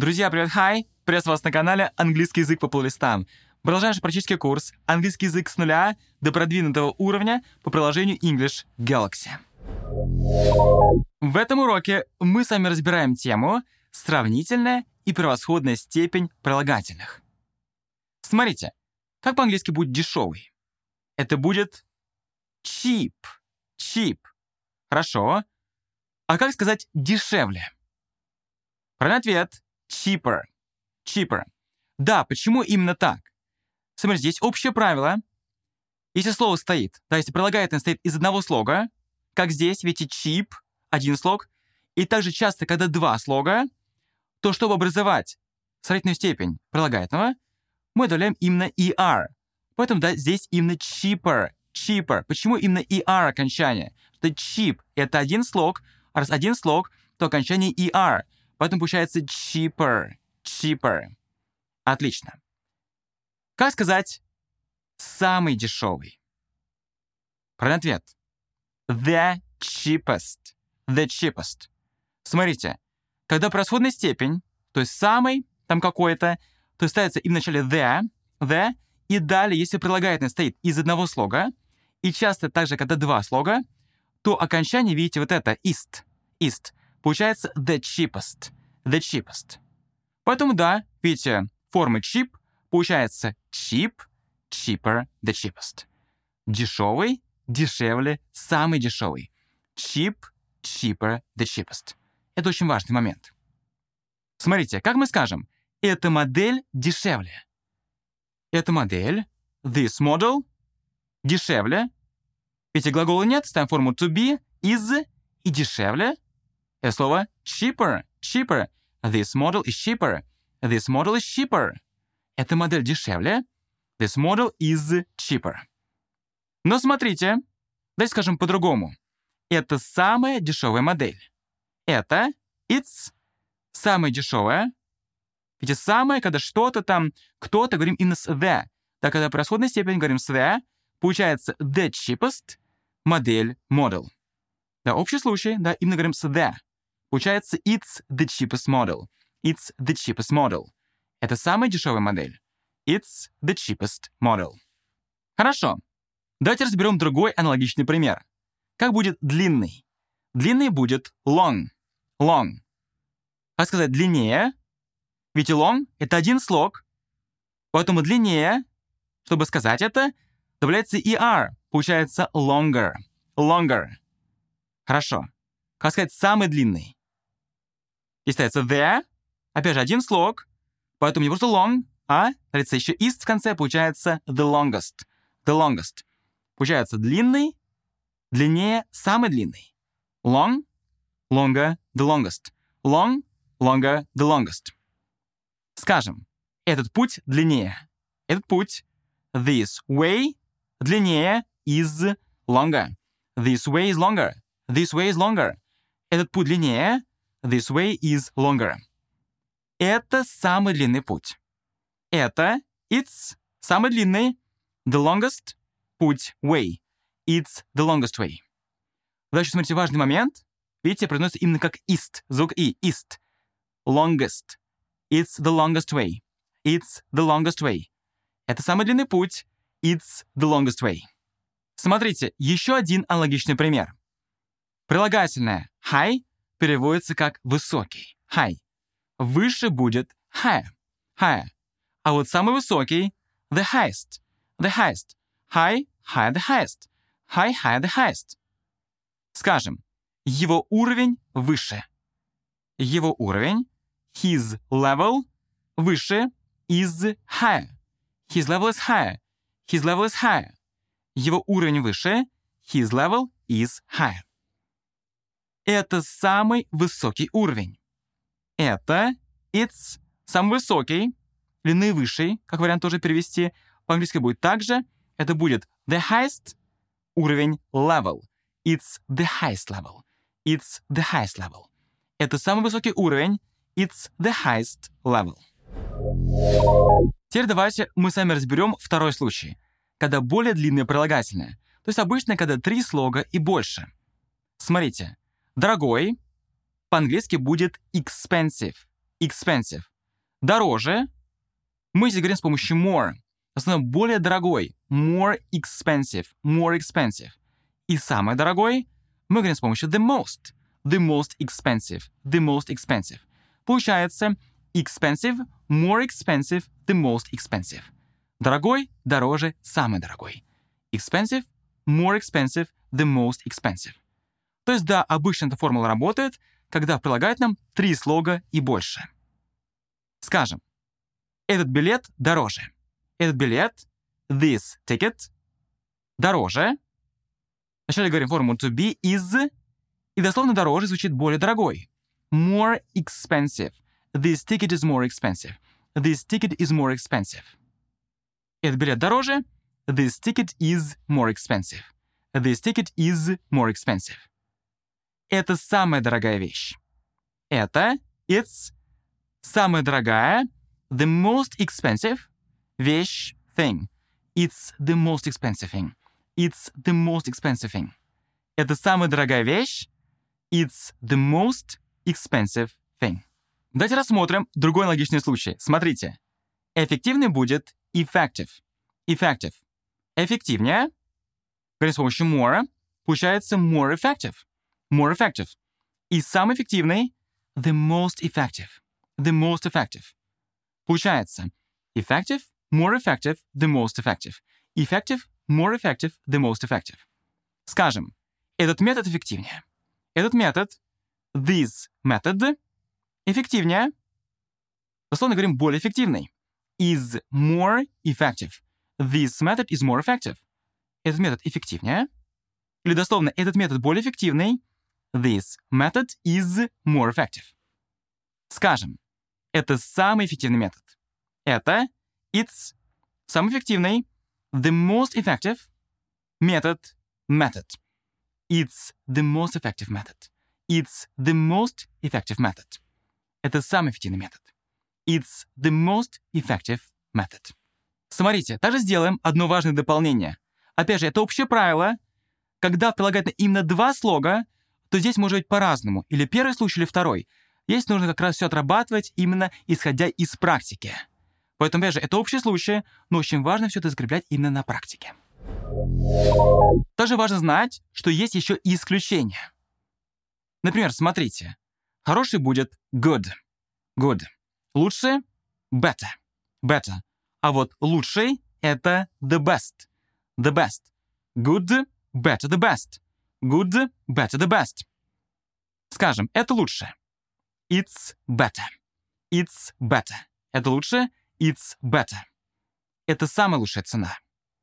Друзья, привет, хай! Приветствую вас на канале «Английский язык по плейлистам». Продолжаем наш практический курс «Английский язык с нуля до продвинутого уровня» по приложению English Galaxy. В этом уроке мы с вами разбираем тему «Сравнительная и превосходная степень прилагательных». Смотрите, как по-английски будет «дешевый»? Это будет cheap. Cheap. Хорошо. А как сказать «дешевле»? Правильный ответ — cheaper. Cheaper. Да, почему именно так? Смотрите, здесь общее правило. Если слово стоит, если прилагательное стоит из одного слога, как здесь, видите, cheap — один слог, и также часто, когда два слога, то чтобы образовать сравнительную степень прилагательного, мы добавляем именно er. Поэтому здесь именно cheaper. Cheaper. Почему именно er окончание? Что cheap — это один слог, а раз один слог, то окончание er. Поэтому получается cheaper. Cheaper. Отлично. Как сказать «самый дешевый»? Правильный ответ. The cheapest. The cheapest. Смотрите, когда превосходная степень, то есть «самый», там какой-то, то ставится и в начале the, и далее, если прилагательное стоит из одного слога, и часто также, когда два слога, то окончание, видите, вот это ist. Получается the cheapest. The cheapest. Поэтому, да, видите, форма cheap получается cheap, cheaper, the cheapest. Дешевый, дешевле, самый дешевый. Cheap, cheaper, the cheapest. Это очень важный момент. Смотрите, как мы скажем, эта модель дешевле. Эта модель, this model, дешевле. Видите, глагола нет, ставим форму to be, is, и дешевле. Это слово cheaper, cheaper. This model is cheaper. This model is cheaper. Эта модель дешевле. This model is cheaper. Но смотрите, давайте скажем по-другому. Это самая дешевая модель. Это it's самая дешевая. Ведь самое, когда что-то там, кто-то, говорим именно с the. Так, когда превосходная степень говорим с the, получается the cheapest модель model. Да, общий случай, да, именно говорим с the. Получается it's the cheapest model. It's the cheapest model. Это самая дешевая модель. It's the cheapest model. Хорошо. Давайте разберем другой аналогичный пример. Как будет длинный? Длинный будет long. Long. Как сказать длиннее? Ведь long — это один слог. Поэтому длиннее, чтобы сказать это, добавляется er. Получается longer. Longer. Хорошо. Как сказать самый длинный? Здесь ставится the. Опять же, один слог. Поэтому не просто long, а ставится еще ist в конце. Получается the longest. The longest. Получается длинный, длиннее, самый длинный. Long, longer, the longest. Long, longer, the longest. Скажем, этот путь длиннее. Этот путь, this way, длиннее, is longer. This way is longer. This way is longer. Этот путь длиннее, this way is longer. Это самый длинный путь. Это, it's, самый длинный, the longest, путь, way. It's the longest way. Дальше смотрите, важный момент. Видите, произносится именно как ist, звук и, ist. Longest. It's the longest way. It's the longest way. Это самый длинный путь. It's the longest way. Смотрите, еще один аналогичный пример. Прилагательное high переводится как высокий. High. Выше будет higher. Higher. А вот самый высокий the highest. The highest. High, higher the highest. High, higher the highest. Скажем, его уровень выше. Его уровень, his level, выше, is higher. His level is higher. His level is higher. Его уровень выше, his level is higher. Это самый высокий уровень. Это, it's, самый высокий, или наивысший, как вариант тоже перевести. По-английски будет также. Это будет the highest, уровень level. It's the highest level. It's the highest level. Это самый высокий уровень. It's the highest level. Теперь давайте мы с вами разберем второй случай, когда более длинное прилагательное. То есть обычно, когда 3 слога и больше. Смотрите. Дорогой по-английски будет expensive. Expensive. Дороже. Мы здесь говорим с помощью more. В основном более дорогой. More expensive. More expensive. И самый дорогой мы говорим с помощью the most. The most expensive. The most expensive. Получается expensive, more expensive, the most expensive. Дорогой, дороже, самый дорогой. Expensive, more expensive, the most expensive. То есть, да, обычно эта формула работает, когда прилагают нам 3 слога и больше. Скажем, этот билет дороже. Этот билет, this ticket, дороже. Вначале говорим формулу to be is, и дословно дороже звучит более дорогой. More expensive. This ticket is more expensive. This ticket is more expensive. Этот билет дороже. This ticket is more expensive. This ticket is more expensive. Это самая дорогая вещь. Это, it's, самая дорогая, the most expensive, вещь, thing. It's the most expensive thing. It's the most expensive thing. Это самая дорогая вещь. It's the most expensive thing. Давайте рассмотрим другой аналогичный случай. Смотрите. Эффективный будет effective. Effective. Эффективнее. Говорим с помощью more. Получается more effective. More effective. И самый эффективный the most effective. The most effective. Получается effective, more effective, the most effective. Effective, more effective, the most effective. Скажем, этот метод эффективнее. Этот метод, this method, эффективнее. Дословно говорим более эффективный. Is more effective. This method is more effective. Этот метод эффективнее. Или дословно, этот метод более эффективный. This method is more effective. Скажем, это самый эффективный метод. Это, it's, самый эффективный, the most effective, метод, method. It's the most effective method. It's the most effective method. Это самый эффективный метод. It's the most effective method. Смотрите, также сделаем одно важное дополнение. Опять же, это общее правило. Когда прилагать именно 2 слога, то здесь может быть по-разному. Или первый случай, или второй. Здесь нужно как раз все отрабатывать именно исходя из практики. Поэтому, опять же, это общий случай, но очень важно все это закреплять именно на практике. Также важно знать, что есть еще и исключения. Например, смотрите. Хороший будет good. Good. Лучший — better. Better. А вот лучший — это the best. The best. Good, better, the best. Good, better, the best. Скажем, это лучше. It's better. It's better. Это лучше. It's better. Это самая лучшая цена.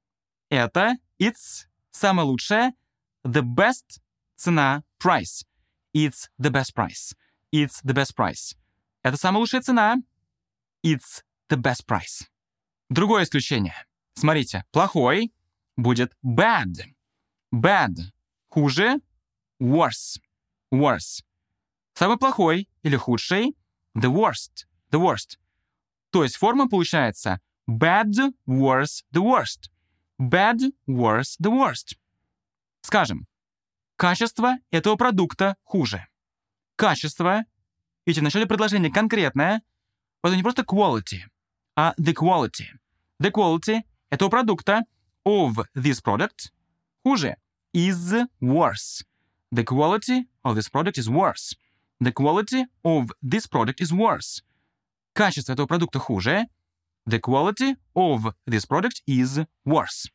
Это, it's, самая лучшая. The best цена, price. It's the best price. It's the best price. Это самая лучшая цена. It's the best price. Другое исключение. Смотрите, плохой будет bad. Bad. Хуже. Worse. Worse. Самый плохой или худший — the worst. The worst. То есть форма получается bad, worse, the worst. Bad, worse, the worst. Скажем, качество этого продукта хуже. Качество, видите, в начале предложения конкретное, это не просто quality, а the quality. The quality этого продукта of this product хуже. Is worse. The quality of this product is worse. The quality of this product is worse. Качество этого продукта хуже. The quality of this product is worse.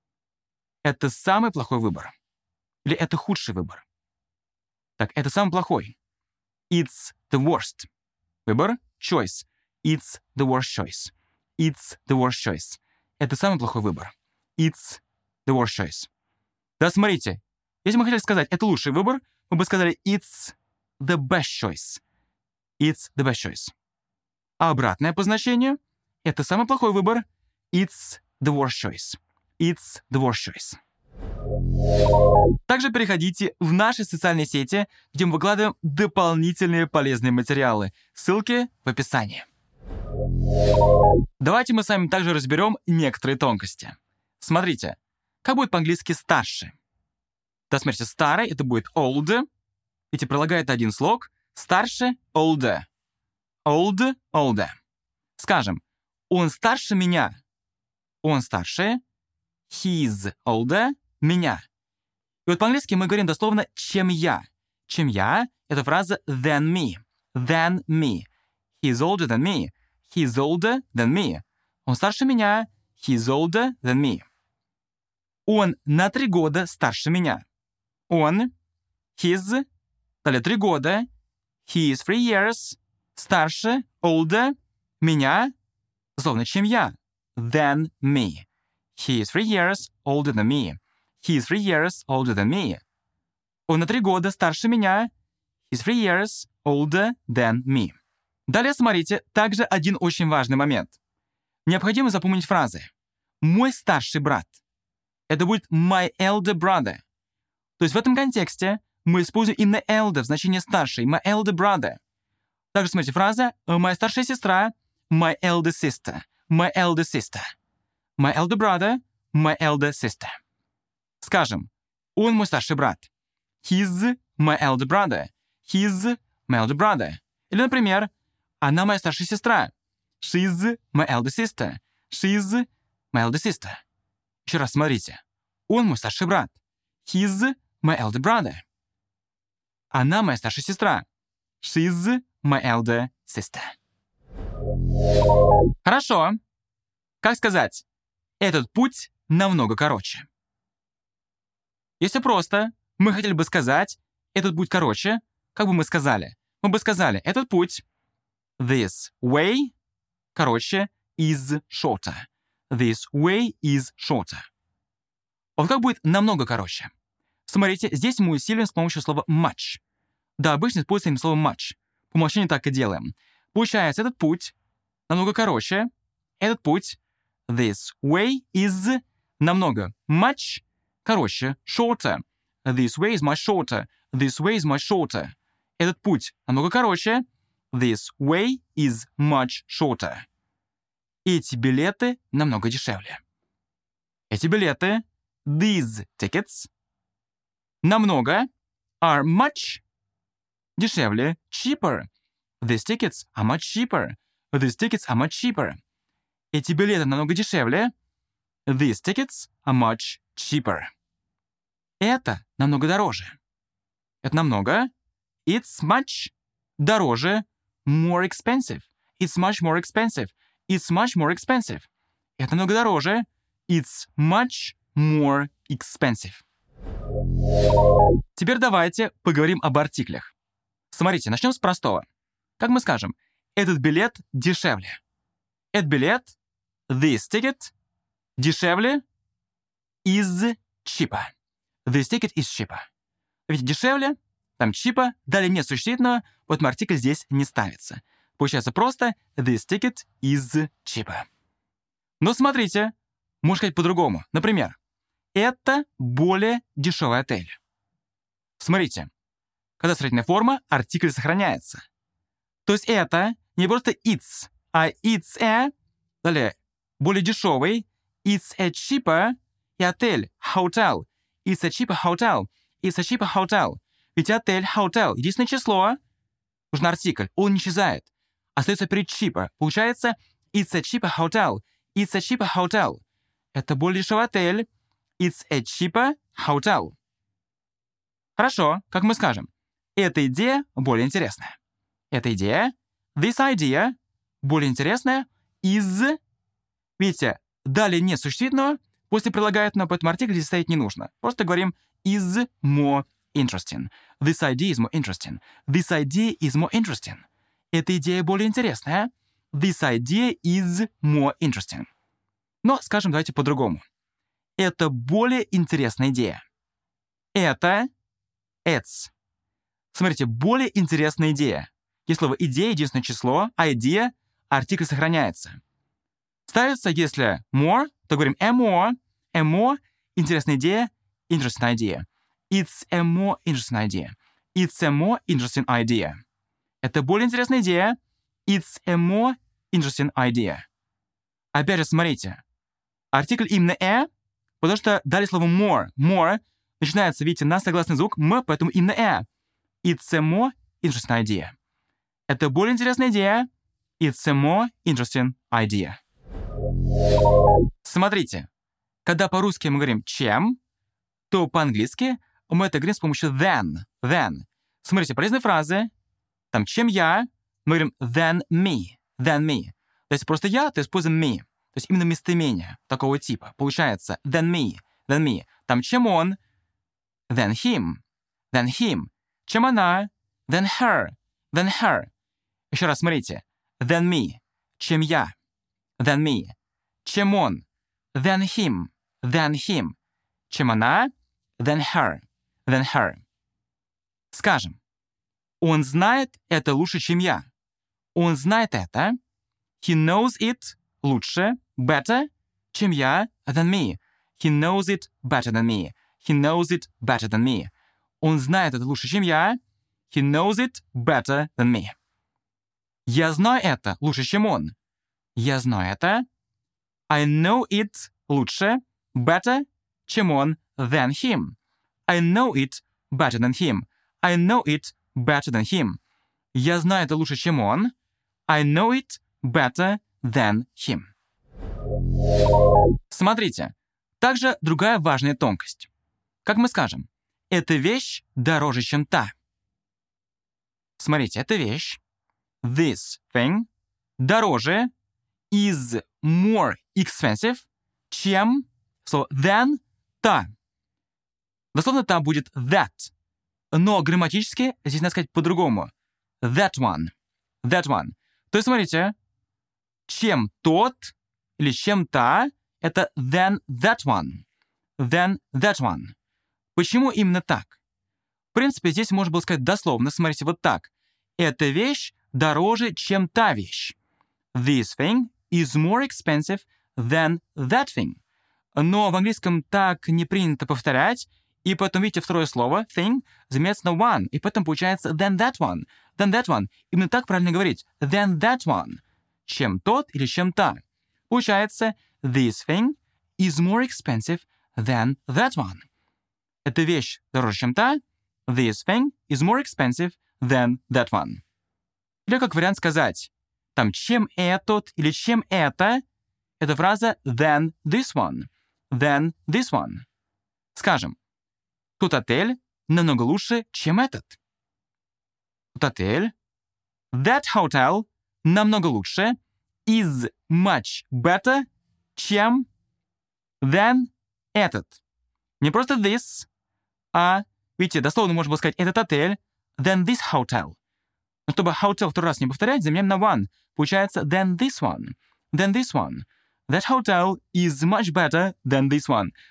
Это самый плохой выбор. Или это худший выбор. Так, это самый плохой. It's the worst. Выбор — choice. It's the worst choice. It's the worst choice. Это самый плохой выбор. It's the worst choice. Да, смотрите. Если мы хотели сказать «это лучший выбор», мы бы сказали «it's the best choice». It's the best choice. А обратное по значению — это самый плохой выбор. It's the worst choice. It's the worst choice. Также переходите в наши социальные сети, где мы выкладываем дополнительные полезные материалы. Ссылки в описании. Давайте мы с вами также разберем некоторые тонкости. Смотрите, как будет по-английски «старше»? Да, смотрите, старый — это будет old. Видите, прилагает один слог. Старше — older. Old, older. Скажем, он старше меня. Он старше. He's older. Меня. И вот по-английски мы говорим дословно «чем я». Чем я — это фраза than me. Than me. He's older than me. He's older than me. Он старше меня. He's older than me. Он на 3 года старше меня. Он, his, далее 3 года. He is 3 years. Старше, older, меня, дословно, чем я. Than me. He is 3 years older than me. He is 3 years older than me. Он на 3 года старше меня. He's 3 years older than me. Далее смотрите, также один очень важный момент. Необходимо запомнить фразы. Мой старший брат. Это будет my elder brother. То есть в этом контексте мы используем именно elder в значении старший. My elder brother. Также смотрите фраза моя старшая сестра. My elder sister. My elder sister. My elder brother. My elder sister. Скажем, он мой старший брат. He's my elder brother. He's my elder brother. Или, например, она моя старшая сестра. She's my elder sister. She's my elder sister. Еще раз смотрите. Он мой старший брат. He's my elder brother. Она моя старшая сестра. She's my elder sister. Хорошо. Как сказать? Этот путь намного короче. Если просто, мы хотели бы сказать, этот путь короче, как бы мы сказали? Мы бы сказали, этот путь, this way, короче, is shorter. This way is shorter. Вот как будет намного короче? Смотрите, здесь мы усиливаем с помощью слова much. Да, обычно используем слово much. По умолчанию так и делаем. Получается, этот путь намного короче. Этот путь, this way is намного, much, короче, shorter. This way is much shorter. This way is much shorter. Этот путь намного короче. This way is much shorter. Эти билеты намного дешевле. Эти билеты, these tickets, намного, are much, дешевле, cheaper. These tickets are much cheaper. These tickets are much cheaper. Эти билеты намного дешевле. These tickets are much cheaper. Это намного дороже. Это намного. It's much дороже. More expensive. It's much more expensive. It's much more expensive. Это намного дороже. It's much more expensive. Теперь давайте поговорим об артиклях. Смотрите, начнем с простого. Как мы скажем? Этот билет дешевле. Этот билет, this ticket, дешевле, is cheaper. This ticket is cheaper. Ведь дешевле, там cheaper, далее нет существительного, поэтому артикль здесь не ставится. Получается просто this ticket is cheaper. Но смотрите, можно сказать по-другому. Например, это более дешевый отель. Смотрите, когда строительная форма, артикль сохраняется. То есть это не просто it's, а it's a, далее, более дешевый, it's a cheaper, и отель, hotel, it's a cheaper hotel, it's a cheaper hotel. Ведь отель, hotel, единственное число, нужен артикль, он не исчезает. Остается перед cheaper. Получается, it's a cheaper hotel, it's a cheaper hotel. Это более дешевый отель, it's a cheaper hotel. Хорошо, как мы скажем? Эта идея более интересная. Эта идея, this idea, более интересная, is, видите, далее нет существительного, после прилагательного, поэтому артикль здесь ставить не нужно. Просто говорим is more interesting. This idea is more interesting. This idea is more interesting. Эта идея более интересная. This idea is more interesting. Но скажем, давайте по-другому. Это более интересная идея. Это, it's. Смотрите, более интересная идея. Есть слово «идея», единственное число, а идея, артикль сохраняется. Ставится, если more, то говорим a more, интересная идея, interesting idea. It's a more interesting idea. It's a more interesting idea. Это более интересная идея. It's a more interesting idea. Опять же, смотрите. Артикль именно a, потому что дали слово more. More начинается, видите, на согласный звук m, поэтому именно a. It's a more interesting idea. Это более интересная идея. It's a more interesting idea. Смотрите, когда по-русски мы говорим «чем», то по-английски мы это говорим с помощью than. Смотрите, полезные фразы. Там «чем я», мы говорим than me. То есть просто я, то используем me. То есть именно местоимение такого типа. Получается than me. Там «чем он», than him. Чем она, than her. Еще раз смотрите. Than me. Чем я, than me. Чем он, than him. Чем она, than her. Скажем, он знает это лучше, чем я. Он знает это. He knows it лучше, better, чем я, than me. He knows it better than me. Он знает это лучше, чем я. He knows it better than me. Я знаю это лучше, чем он. Я знаю это. I know it лучше, better, чем он, than him. I know it better than him. Я знаю это лучше, чем он. I know it better than him. Смотрите, также другая важная тонкость. Как мы скажем, эта вещь дороже, чем та. Смотрите, эта вещь, this thing, дороже, is more expensive, чем, so than, та. Дословно там будет that. Но грамматически здесь надо сказать по-другому. That one. То есть, смотрите, чем тот или чем та, это than that one. Почему именно так? В принципе, здесь можно было сказать дословно, смотрите, вот так. Эта вещь дороже, чем та вещь. This thing is more expensive than that thing. Но в английском так не принято повторять, и поэтому, видите, второе слово, thing, заменяется на one, и поэтому получается than that one. Именно так правильно говорить. Than that one. Чем тот или чем та. Получается, this thing is more expensive than that one. Эта вещь дороже, чем та. This thing is more expensive than that one. Или как вариант сказать, там, чем этот или чем это, это фраза than this one. Скажем, тот отель намного лучше, чем этот. Тот отель, that hotel, намного лучше, is much better, чем, than этот. Не просто this, а, видите, дословно можно было сказать этот отель, than this hotel. Но чтобы hotel второй раз не повторять, заменяем на one. Получается than this one. That hotel is much better than this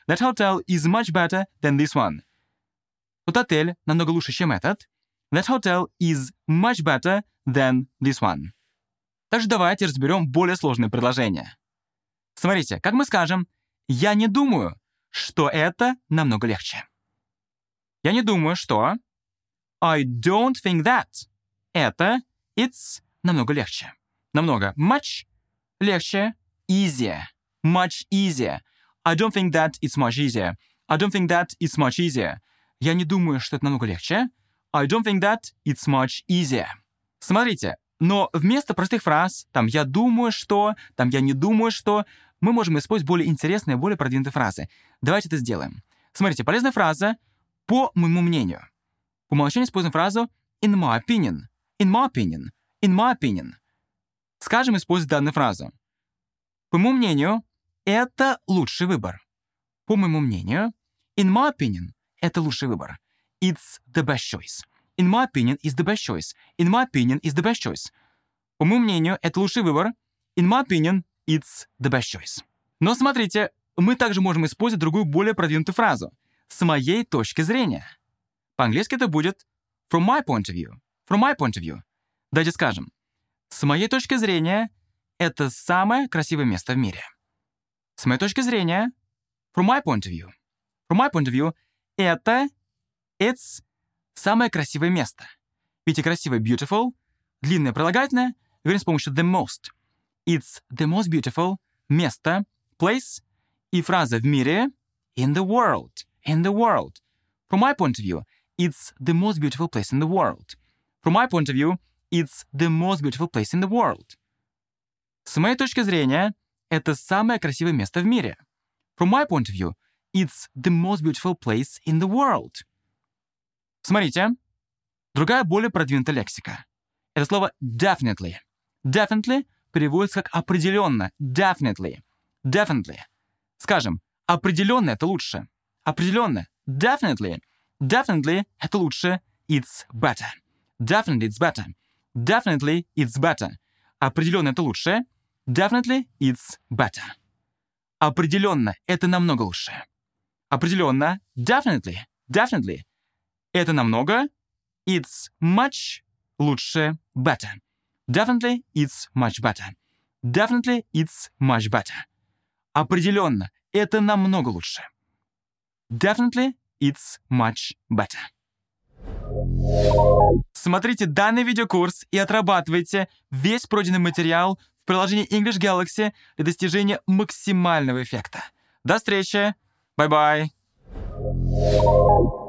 one. Тот отель намного лучше, чем этот. That hotel is much better than this one. Также давайте разберем более сложные предложения. Смотрите, как мы скажем, я не думаю, что это намного легче. Я не думаю, что I don't think that это it's намного легче. Намного much легче, easier. Much easier. I don't think that it's much easier. Я не думаю, что это намного легче. I don't think that it's much easier. Смотрите, но вместо простых фраз, там «я думаю, что», там «я не думаю, что», мы можем использовать более интересные, более продвинутые фразы. Давайте это сделаем. Смотрите, полезная фраза «по моему мнению». По умолчанию используем фразу «in my opinion». Скажем, используя данную фразу. По моему мнению, это лучший выбор. По моему мнению, in my opinion, это лучший выбор. It's the best choice. In my opinion, is the best choice. По моему мнению, это лучший выбор. In my opinion, it's the best choice. Но смотрите, мы также можем использовать другую, более продвинутую фразу. С моей точки зрения. По-английски это будет from my point of view. Давайте скажем. С моей точки зрения, это самое красивое место в мире. С моей точки зрения, from my point of view, it's самое красивое место. Видите, красивое beautiful, длинное прилагательное, говорим с помощью the most. It's the most beautiful место, place, и фраза в мире in the world. From my point of view, it's the most beautiful place in the world. С моей точки зрения, это самое красивое место в мире. From my point of view, it's the most beautiful place in the world. Смотрите, другая более продвинутая лексика. Это слово definitely. Definitely переводится как определенно. Definitely. Definitely. Скажем, определенно это лучше. Определенно. Definitely. Definitely это лучше. It's better. Definitely it's better. Definitely it's better. Определенно это лучше. Definitely it's better. Определенно это намного лучше. Определенно. Definitely. Definitely. Это намного. It's much лучше. Better. Definitely it's much better. Definitely it's much better. Определенно это намного лучше. Definitely it's much better. Смотрите данный видеокурс и отрабатывайте весь пройденный материал в приложении English Galaxy для достижения максимального эффекта. До встречи! Bye-bye!